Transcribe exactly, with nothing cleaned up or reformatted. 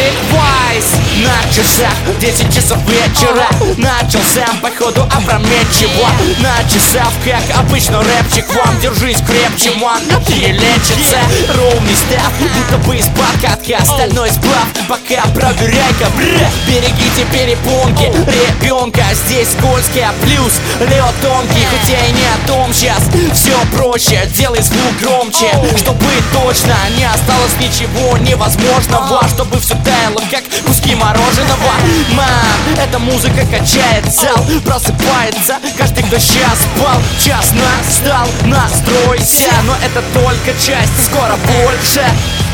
Вайс на часах десять часов вечера. Начался походу опрометчиво. На часах, как обычно, рэпчик вам. Держись крепче, ман, перелечится. Ровный став, будто бы из подкатка. Остальной сплав, пока проверяй-ка. Берегите перепонки ребенка, здесь скользкая. Плюс лед тонкий, хотя и не о том сейчас. Все проще, делай звук громче, чтобы точно не осталось ничего невозможного. Чтобы все таяло, как куски мороженого. Мам, эта музыка качает зал. Просыпается каждый, кто сейчас спал. Час настал, настройся. Но это только часть, скоро больше.